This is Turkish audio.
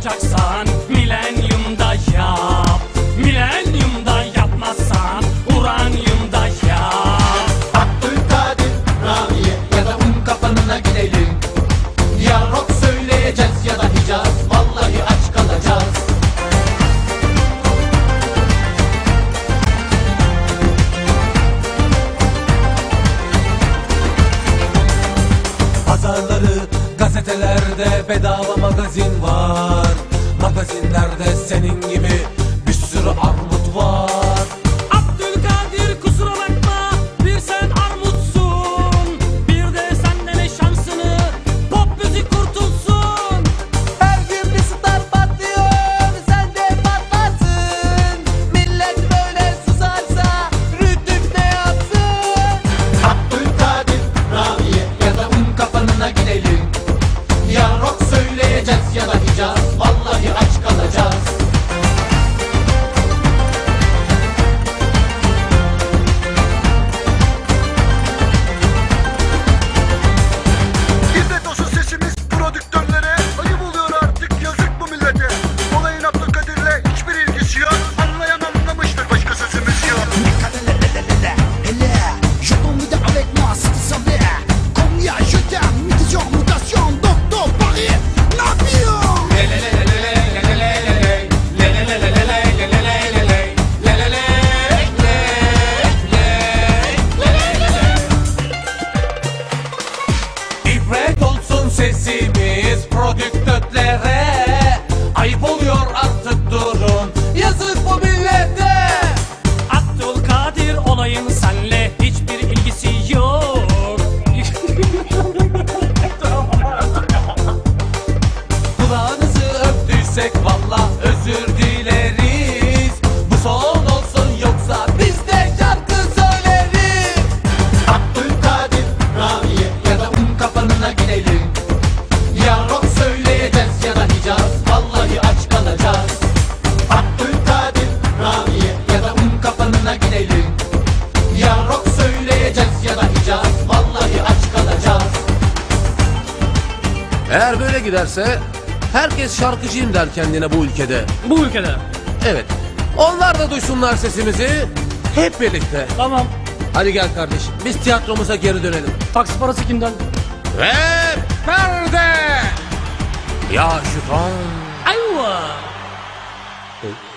yapacaksan milenyumda yap. Milenyumda yapmazsan uranyumda yap. Abdülkadir, Ramiye ya da Unkapanı'na gidelim. Ya rock söyleyeceğiz ya da Hicaz, vallahi aç kalacağız. Pazarları gazetelerde bedava magazin var. Magazinlerde senin gibi bir sürü armut var. Abdülkadir kusura bakma, bir sen armutsun, bir de senden ne şansını pop müzik kurtulsun. Her gün bir star patlıyor, sen de patlarsın. Millet böyle susarsa Rütük ne yapsın? Abdülkadir, Ramiye ya da Unkapanı'na gidelim. Ya rock söyleyeceğiz ya da Hicaz, vallahi aç kalacağız. İzzet olsun sesimiz prodüktörlere. Ayıp oluyor artık, yazık bu millete. Olayın Abdülkadir'le hiçbir ilgisi yok. Anlayan anlamıştır, başka sözümüz yok. Je tombe avec moi, si tu savais combien je t'aime, mutation, mutation, docteur Paris, l'avion. İbret olsun sesimiz prodüktörlere. Ayıp oluyor artık durun, yazık bu millete. Abdülkadir olayın senle hiçbir ilgisi yok. Kulağınızı öptüysek valla özür dileriz. Bu son olsun yoksa biz de şarkı söyleriz. Abdülkadir, Ramiye ya da Unkapanı'na gidelim. Ya rock söyleyeceğiz ya da Hicaz, vallahi aç kalacağız. Abdülkadir, Ramiye ya da Unkapanı'na gidelim. Ya rock söyleyeceğiz ya da Hicaz, vallahi aç kalacağız. Eğer böyle giderse herkes şarkıcıyım der kendine bu ülkede. Bu ülkede. Evet. Onlar da duysunlar sesimizi hep birlikte. Tamam. Hadi gel kardeşim biz tiyatromuza geri dönelim. Taksi parası kimden? Ve perde. Ya şu Ayva. ton.